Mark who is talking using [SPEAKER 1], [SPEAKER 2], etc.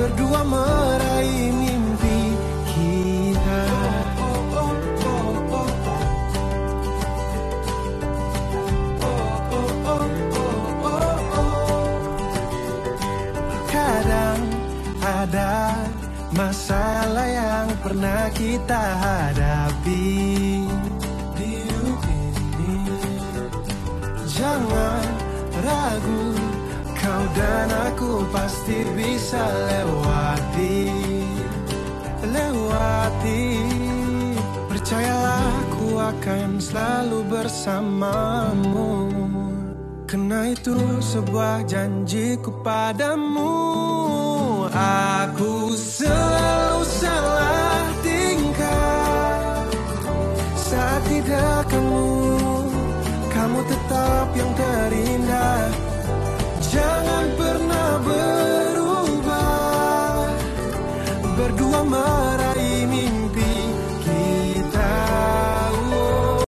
[SPEAKER 1] berdua meraih mimpi kita. Kadang ada masalah yang pernah kita hadapi di hidup ini. Jangan ragu, kau dan aku pasti bisa lewati. Percayalah, aku akan selalu bersamamu. Karena itu sebuah janjiku padamu. Aku selalu salah tingkah saat tidak kamu tetap yang terindah. Jangan pernah berubah, berdua merah